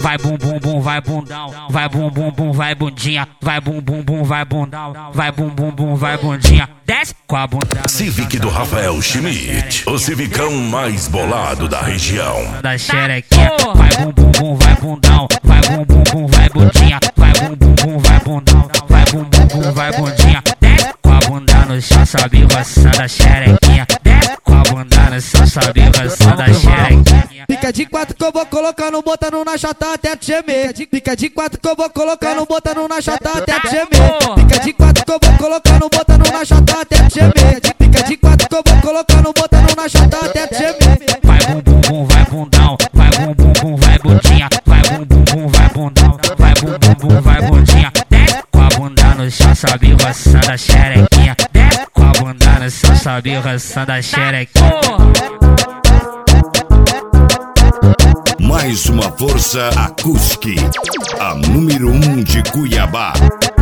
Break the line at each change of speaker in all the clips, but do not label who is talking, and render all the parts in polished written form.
vai bum bum bum, vai bundão, vai bum bum bum, vai bundinha, vai bum bum bum, vai bundão, vai bum bum bum, vai bundinha, desce com a bunda.
Civic do Rafael Schmidt, o civicão mais bolado da região.
Da xerequinha, vai bum bum bum, vai bundão, vai bum bum bum, vai bundinha, vai bum bum bum, vai bundão, vai bum bum bum, vai bundinha, desce com a bunda no chão, sobe roçando a xerequinha, desce com a bunda no chão, sobe roçando a xerequinha.
Fica de quatro que eu vou colocando, botando na chata até te gemer. Fica de quatro que eu vou colocando, botando na chata até te gemer. Fica de quatro que eu vou colocando, botando na chata até te gemer. Fica de quatro que eu vou colocando, botando na chata até te gemer.
Vai bum bum bum, vai bundão, vai bum bum bum, vai bundinha, vai bum bum bum, vai bundão, vai bum bum bum, vai bundinha, desce com a bunda no chão, sobe roçando a xerequinha, desce com a bunda no chão, sobe roçando a xerequinha.
Mais uma força acústica, a número 1 de Cuiabá.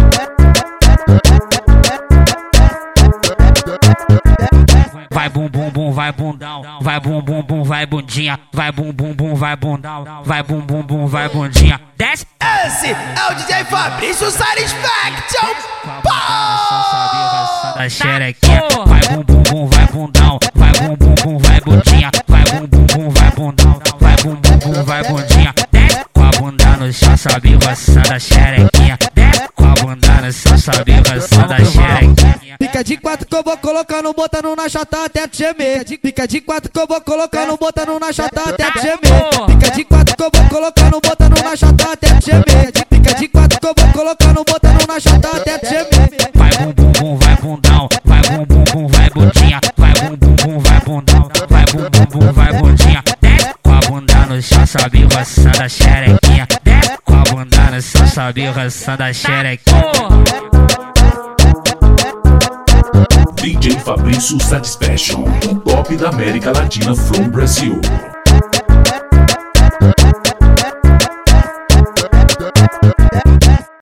Vai bum bum bum, vai bundão, vai bum bum bum, vai bundinha, vai bum bum bum, vai bundão, vai bum bum bum, vai bundinha, desce.
Esse é o DJ Fabrício Satisfaction.
Da xerequinha, vai bum bum bum, vai bundão, vai bum bum bum, vai bundinha, vai bum bum bum, vai bundão, vai bum bum bum, vai bundinha, desce com a bunda no chão, sobe roçando a xerequinha, desce com a bunda no chão, sobe roçando a xerequinha.
Fica de quatro que eu vou colocando, botando na chata até te gemer. Fica de quatro que eu vou colocando, botando na chata até te gemer. Fica de quatro que eu vou colocando, botando na chata até te gemer. Fica de quatro que eu vou colocando, botando na chata até te gemer.
Vai bum bum bum, vai bundão, vai bum bum bum, vai bundinha, vai bum bum bum, vai bundão, vai bum bum bum, vai bundinha, desce com a bunda no chão, sobe roçando a xerequinha, desce com a bunda no chão, sobe roçando a xerequinha.
DJ Fabrício Satisfaction, o top da América Latina from Brasil.